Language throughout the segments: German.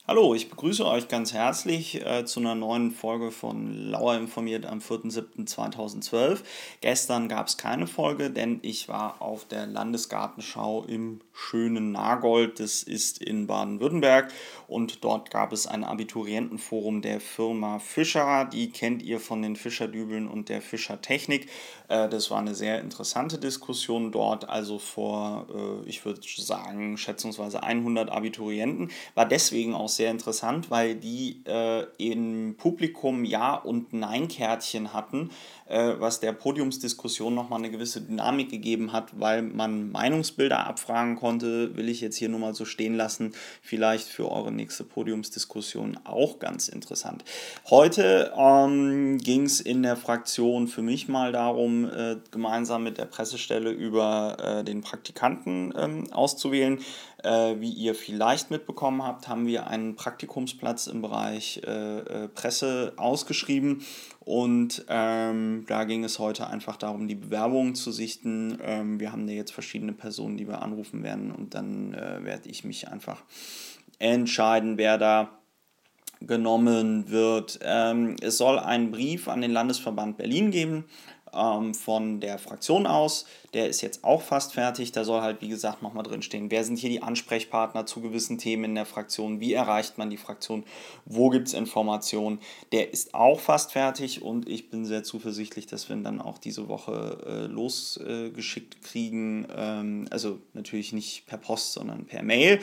Hallo, ich begrüße euch ganz herzlich zu einer neuen Folge von Lauer informiert am 4.7.2012. Gestern gab es keine Folge, denn ich war auf der Landesgartenschau im schönen Nagold. Das ist in Baden-Württemberg und dort gab es ein Abiturientenforum der Firma Fischer. Die kennt ihr von den Fischerdübeln und der Fischertechnik. Das war eine sehr interessante Diskussion dort, also vor, ich würde sagen, schätzungsweise 100 Abiturienten. War deswegen auch sehr interessant, weil die im Publikum Ja- und Nein-Kärtchen hatten, was der Podiumsdiskussion nochmal eine gewisse Dynamik gegeben hat, weil man Meinungsbilder abfragen konnte, will ich jetzt hier nur mal so stehen lassen, vielleicht für eure nächste Podiumsdiskussion auch ganz interessant. Heute ging es in der Fraktion für mich mal darum, gemeinsam mit der Pressestelle über den Praktikanten auszuwählen. Wie ihr vielleicht mitbekommen habt, haben wir einen Praktikumsplatz im Bereich Presse ausgeschrieben und da ging es heute einfach darum, die Bewerbungen zu sichten. Wir haben da jetzt verschiedene Personen, die wir anrufen werden und dann werde ich mich einfach entscheiden, wer da genommen wird. Es soll einen Brief an den Landesverband Berlin geben von der Fraktion aus. Der ist jetzt auch fast fertig. Da soll halt, wie gesagt, nochmal drin stehen, wer sind hier die Ansprechpartner zu gewissen Themen in der Fraktion, wie erreicht man die Fraktion, wo gibt es Informationen. Der ist auch fast fertig und ich bin sehr zuversichtlich, dass wir ihn dann auch diese Woche losgeschickt kriegen. Also natürlich nicht per Post, sondern per Mail.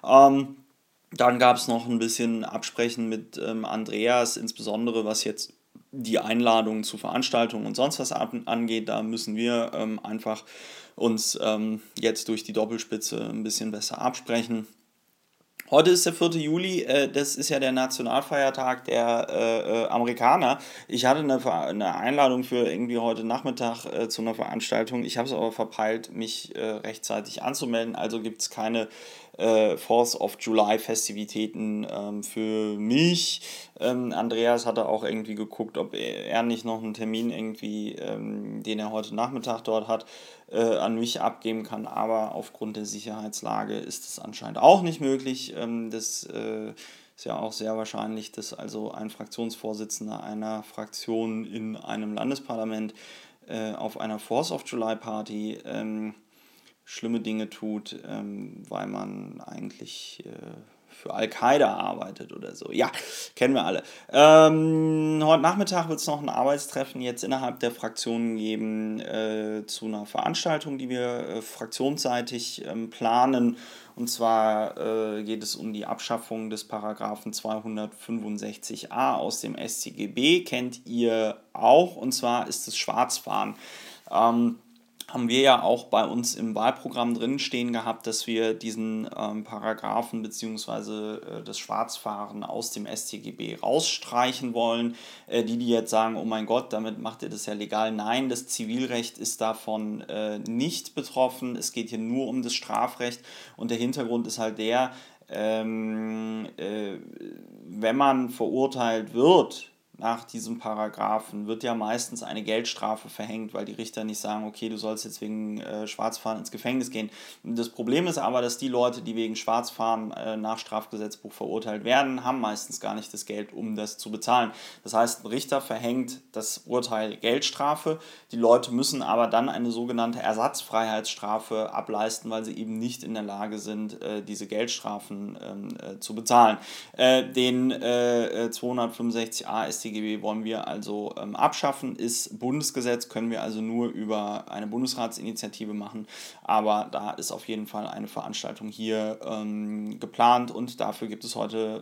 Dann gab es noch ein bisschen Absprechen mit Andreas, insbesondere was jetzt die Einladungen zu Veranstaltungen und sonst was angeht. Da müssen wir einfach uns jetzt durch die Doppelspitze ein bisschen besser absprechen. Heute ist der 4. Juli, das ist ja der Nationalfeiertag der Amerikaner. Ich hatte eine Einladung für irgendwie heute Nachmittag zu einer Veranstaltung. Ich habe es aber verpeilt, mich rechtzeitig anzumelden. Also gibt es keine 4th of July Festivitäten für mich. Andreas hatte auch irgendwie geguckt, ob er nicht noch einen Termin irgendwie, den er heute Nachmittag dort hat, an mich abgeben kann, aber aufgrund der Sicherheitslage ist es anscheinend auch nicht möglich. Das ist ja auch sehr wahrscheinlich, dass also ein Fraktionsvorsitzender einer Fraktion in einem Landesparlament auf einer 4th of July Party schlimme Dinge tut, weil man eigentlich für Al-Qaida arbeitet oder so. Ja, kennen wir alle. Heute Nachmittag wird es noch ein Arbeitstreffen jetzt innerhalb der Fraktionen geben zu einer Veranstaltung, die wir fraktionsseitig planen. Und zwar geht es um die Abschaffung des Paragraphen 265a aus dem StGB. Kennt ihr auch, und zwar ist es Schwarzfahren. Haben wir ja auch bei uns im Wahlprogramm drin stehen gehabt, dass wir diesen Paragraphen bzw. Das Schwarzfahren aus dem StGB rausstreichen wollen. Die jetzt sagen, oh mein Gott, damit macht ihr das ja legal. Nein, das Zivilrecht ist davon nicht betroffen. Es geht hier nur um das Strafrecht und der Hintergrund ist halt der, wenn man verurteilt wird nach diesem Paragraphen, wird ja meistens eine Geldstrafe verhängt, weil die Richter nicht sagen, okay, du sollst jetzt wegen Schwarzfahren ins Gefängnis gehen. Das Problem ist aber, dass die Leute, die wegen Schwarzfahren nach Strafgesetzbuch verurteilt werden, haben meistens gar nicht das Geld, um das zu bezahlen. Das heißt, ein Richter verhängt das Urteil Geldstrafe, die Leute müssen aber dann eine sogenannte Ersatzfreiheitsstrafe ableisten, weil sie eben nicht in der Lage sind, diese Geldstrafen zu bezahlen. Den 265a StGB wollen wir also abschaffen, ist Bundesgesetz, können wir also nur über eine Bundesratsinitiative machen, aber da ist auf jeden Fall eine Veranstaltung hier geplant und dafür gibt es heute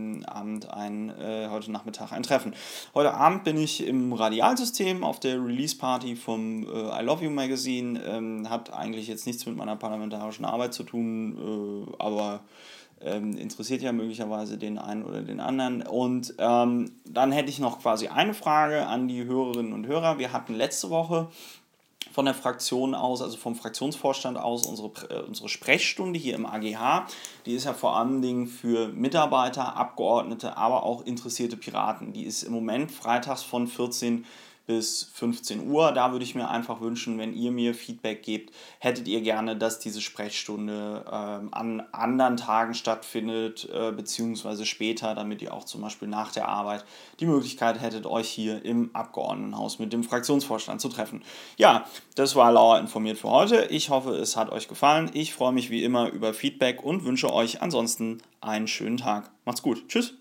heute Nachmittag ein Treffen. Heute Abend bin ich im Radialsystem auf der Release-Party vom I Love You Magazine, hat eigentlich jetzt nichts mit meiner parlamentarischen Arbeit zu tun, aber interessiert ja möglicherweise den einen oder den anderen. Und dann hätte ich noch quasi eine Frage an die Hörerinnen und Hörer. Wir hatten letzte Woche von der Fraktion aus, also vom Fraktionsvorstand aus, unsere Sprechstunde hier im AGH. Die ist ja vor allen Dingen für Mitarbeiter, Abgeordnete, aber auch interessierte Piraten. Die ist im Moment freitags von 14 bis 15 Uhr. Da würde ich mir einfach wünschen, wenn ihr mir Feedback gebt, hättet ihr gerne, dass diese Sprechstunde an anderen Tagen stattfindet, beziehungsweise später, damit ihr auch zum Beispiel nach der Arbeit die Möglichkeit hättet, euch hier im Abgeordnetenhaus mit dem Fraktionsvorstand zu treffen. Ja, das war Lauer informiert für heute. Ich hoffe, es hat euch gefallen. Ich freue mich wie immer über Feedback und wünsche euch ansonsten einen schönen Tag. Macht's gut. Tschüss.